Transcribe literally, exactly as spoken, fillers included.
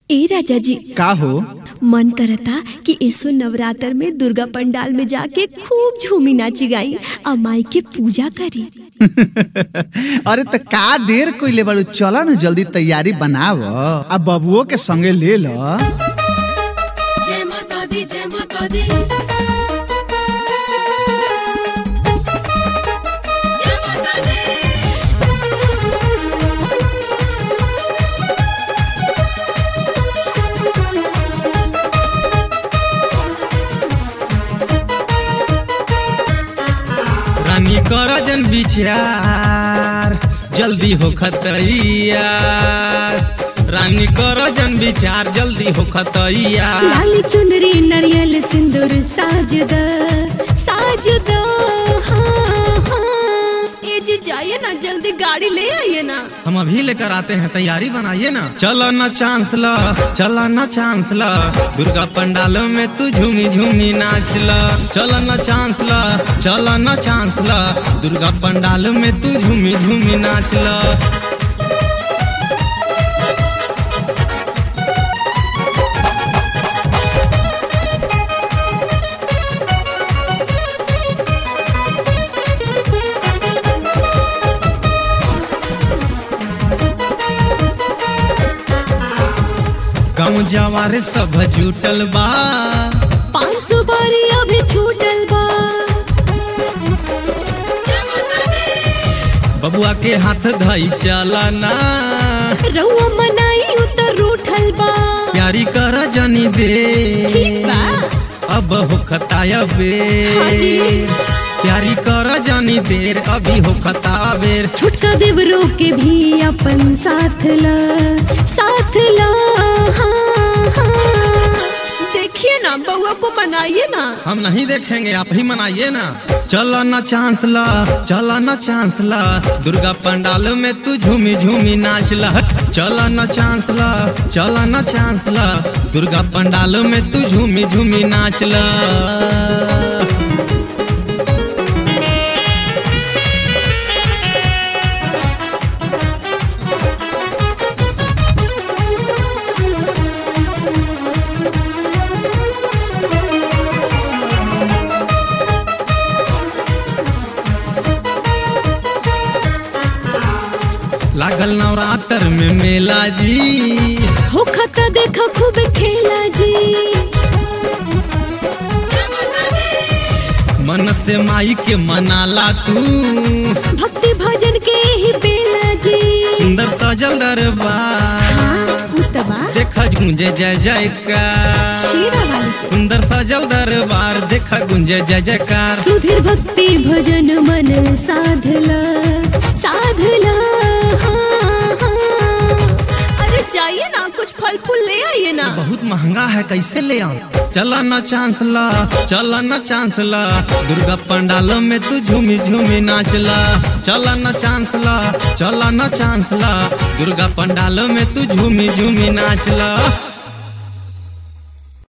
ए राजा जी का हो? मन करता कि ऐसो नवरात्र में दुर्गा पंडाल में जाके खूब झूमी नाची गाई और माई के पूजा करी। अरे तो का देर कोइले बाड़ू, चला न जल्दी तैयारी बनाव आ बबुओ के संगे ले लो। जय माता दी, जय माता दी। रानी कर जन विचार जल्दी हो खतैया, रानी कर जन विचार जल्दी हो खतैया। लाली चुनरी नारियल सिंदूर साज द साज द हाँ हाँ। ए जी जाइए ना, जल्दी गाड़ी ले आइए ना। हम अभी लेकर आते हैं, तैयारी बनाइए ना। चलो ना चांस ला, चलो ना चांस ला, दुर्गा पंडालों में तू झूमी झूमी नाच ला। चलो ना चांस ला, चलो ना चांस ला, दुर्गा पंडालों में तू झूमी झूमी नाच ला। गाँव जवारे सब जुटल बा, पाँच सौ बारी अभी छूटल बा। बबुआ के हाथ धई चलना, रउआ मनाई उतर रूठल बा। प्यारी कर जनी दे ठीक बा। अब हो खताया हाँ जी। बेर, प्यारी कर जानी देर अभी हो खता बेर। छुटका देवरों के भी अपन साथ ला साथ ला हाँ हाँ। देखिए ना, बउआ को मनाइए ना। हम नहीं देखेंगे, आप ही मनाइए ना। चलो ना चांस ला, चलो ना चांस ला, दुर्गा पंडाल में तू झूमी झूमी नाच ला। चलो ना चांस ला, चलो ना चांस ला, दुर्गा पंडाल में तू झूमी झूमी नाच ला। लागल नवरात्र में मेला जी, हो खता देखा खूब खेला जी। मन से माई के मनाला तू, भक्ति भजन के ही बेला जी। सुंदर सजल दरबार हाँ, उतबा देखा गूंजे जय जयकार। शेरा वाली सुंदर सजल दरबार देखा गूंजे जय जयकार। सुधीर भक्ति भजन मन साधला साधला हाँ हाँ। अरे जाइए ना, कुछ फल फूल ले आइए ना। बहुत महंगा है, कैसे ले आऊं? चला ना चांस ला, चला ना चांस ला, दुर्गा पंडालों में तू झूमी झूमी नाच ला। चला ना चांस ला, चला ना चांस ला, दुर्गा पंडालों में तू झूमी झूमी नाच ला।